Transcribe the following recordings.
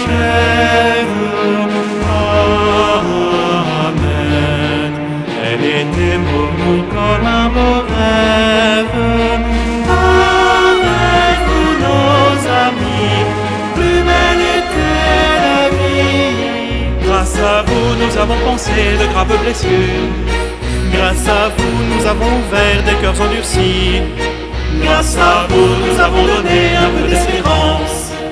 s'achève. Amen. Elle était pour nous comme un beau rêve. Avec vous, nos amis, plus belle était la vie. Grâce à vous, nous avons pensé de graves blessures. Grâce à vous, nous avons ouvert des cœurs endurcis. Grâce à vous, nous avons donné un peu d'espérance.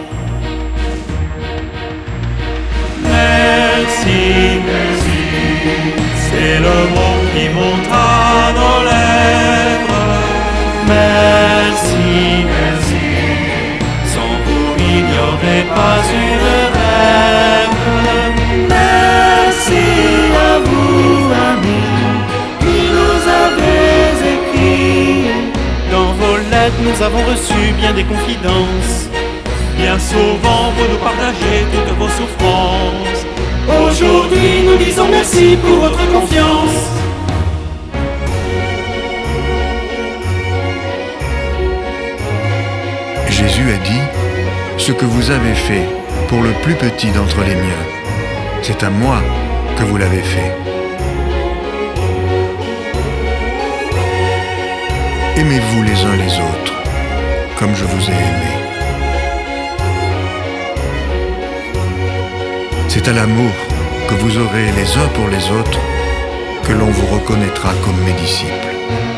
Merci, merci, c'est le mot qui monte à nos lèvres. Merci, merci, sans vous il n'y aurait pas eu de rêve. Merci à vous, amis, qui nous avez écrit. Dans vos lettres, nous avons reçu bien des confidences. Bien souvent, vous nous partagez toutes vos souffrances. Aujourd'hui, nous disons merci pour votre confiance. Jésus a dit, « Ce que vous avez fait pour le plus petit d'entre les miens, c'est à moi que vous l'avez fait. » Aimez-vous les uns les autres, comme je vous ai aimés. C'est à l'amour que vous aurez les uns pour les autres que l'on vous reconnaîtra comme mes disciples.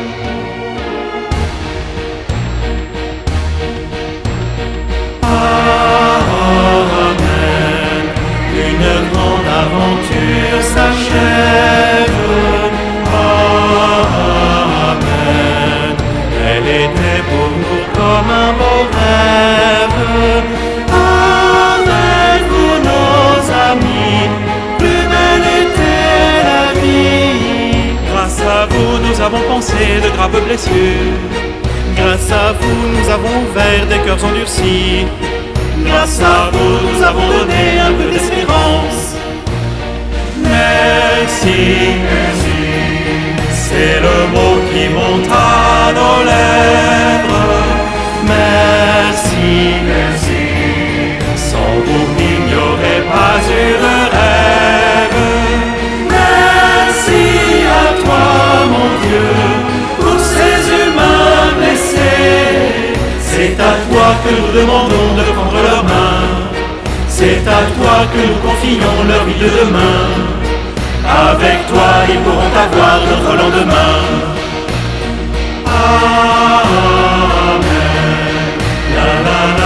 Amen. Une grande aventure s'achève. Amen. Elle était pour nous comme un beau rêve. Avec vous, nos amis, plus belle était la vie. Grâce à vous, nous avons pensé de graves blessures. Grâce à vous, nous avons ouvert des cœurs endurcis. Grâce à vous, nous avons donné un peu d'espérance. Merci, merci, c'est le mot qui monte à nos lèvres. Merci, merci, sans vous il n'y aurait pas eu de rêve. Merci à toi, mon Dieu, pour ces humains blessés. C'est à toi que nous demandons de prendre leurs mains. C'est à toi que nous confions leur vie de demain. Avec toi, ils pourront avoir notre lendemain. Amen. La la la.